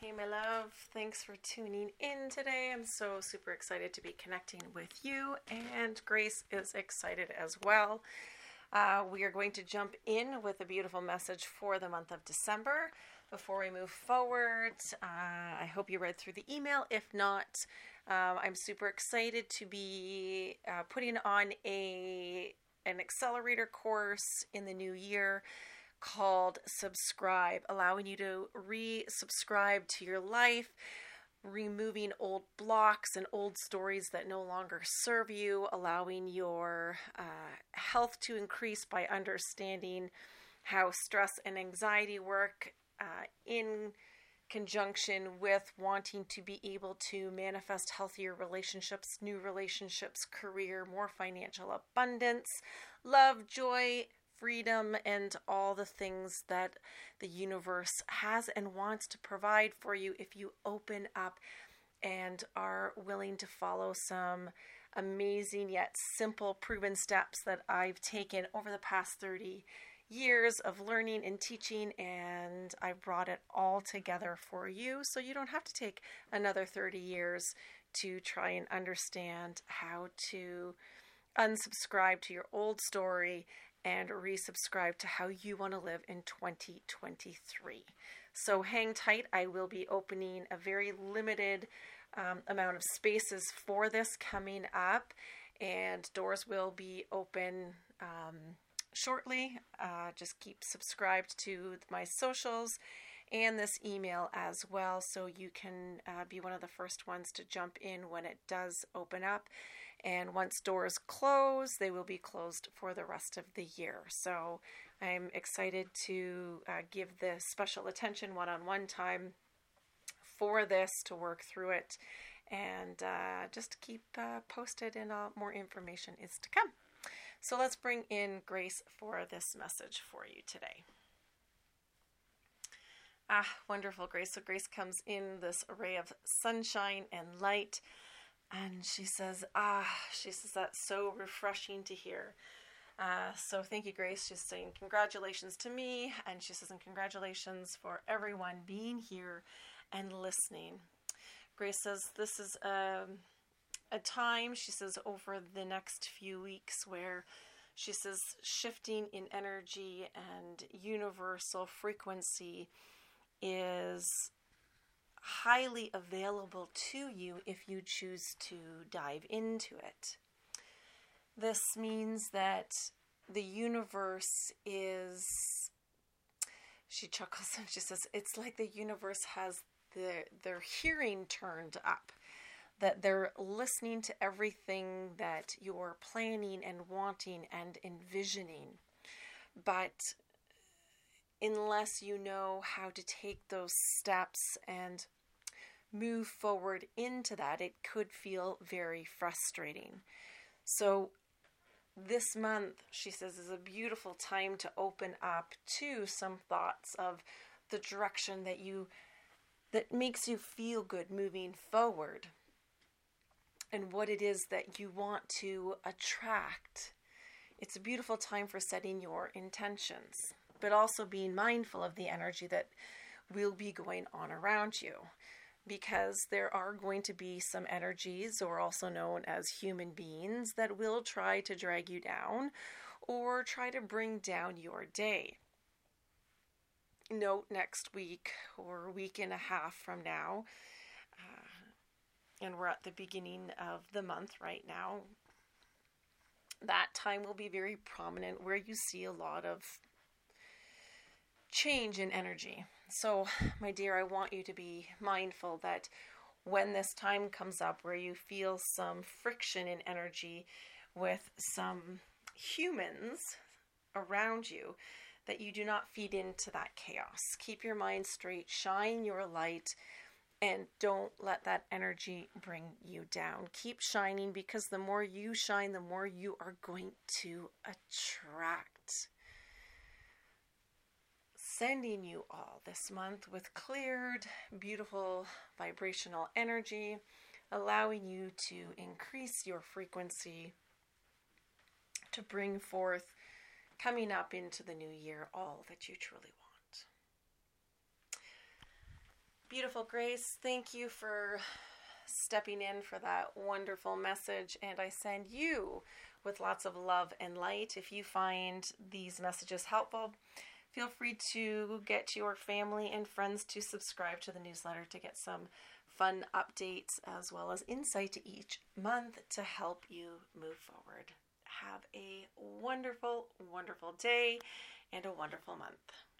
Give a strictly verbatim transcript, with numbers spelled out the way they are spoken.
Hey, my love. Thanks for tuning in today. I'm so super excited to be connecting with you, and Grace is excited as well. Uh, we are going to jump in with a beautiful message for the month of December. Before we move forward, uh, I hope you read through the email. If not, um, I'm super excited to be uh, putting on a an accelerator course in the new year called Subscribe, allowing you to re-subscribe to your life, removing old blocks and old stories that no longer serve you, allowing your uh, health to increase by understanding how stress and anxiety work uh, in conjunction with wanting to be able to manifest healthier relationships, new relationships, career, more financial abundance, love, joy, freedom, and all the things that the universe has and wants to provide for you if you open up and are willing to follow some amazing yet simple proven steps that I've taken over the past thirty years of learning and teaching, and I brought it all together for you so you don't have to take another thirty years to try and understand how to unsubscribe to your old story and resubscribe to how you want to live in twenty twenty-three. So hang tight. I will be opening a very limited um, amount of spaces for this coming up, and doors will be open um, shortly. Uh, just keep subscribed to my socials and this email as well, so you can uh, be one of the first ones to jump in when it does open up. And once doors close, they will be closed for the rest of the year. So I'm excited to uh, give this special attention one-on-one time for this, to work through it, and uh, just keep uh, posted, and uh, more information is to come. So let's bring in Grace for this message for you today. Ah, wonderful, Grace. So Grace comes in this array of sunshine and light, and she says, ah, she says, that's so refreshing to hear. Uh, so thank you, Grace. She's saying congratulations to me, and she says, and congratulations for everyone being here and listening. Grace says, this is a, a time, she says, over the next few weeks where she says shifting in energy and universal frequency is highly available to you if you choose to dive into it. This means that the universe is, she chuckles and she says, it's like the universe has their, their hearing turned up, that they're listening to everything that you're planning and wanting and envisioning. But unless you know how to take those steps and move forward into that, it could feel very frustrating. So this month, she says, is a beautiful time to open up to some thoughts of the direction that you, that makes you feel good moving forward, and what it is that you want to attract. It's a beautiful time for setting your intentions, but also being mindful of the energy that will be going on around you, because there are going to be some energies, or also known as human beings, that will try to drag you down or try to bring down your day. Note next week or a week and a half from now, uh, and we're at the beginning of the month right now, that time will be very prominent where you see a lot of change in energy. So, my dear, I want you to be mindful that when this time comes up where you feel some friction in energy with some humans around you, that you do not feed into that chaos. Keep your mind straight, shine your light, and don't let that energy bring you down. Keep shining, because the more you shine, the more you are going to attract. Sending you all this month with cleared, beautiful vibrational energy, allowing you to increase your frequency to bring forth, coming up into the new year, all that you truly want. Beautiful Grace, thank you for stepping in for that wonderful message, and I send you with lots of love and light. If you find these messages helpful, feel free to get your family and friends to subscribe to the newsletter to get some fun updates as well as insight each month to help you move forward. Have a wonderful, wonderful day and a wonderful month.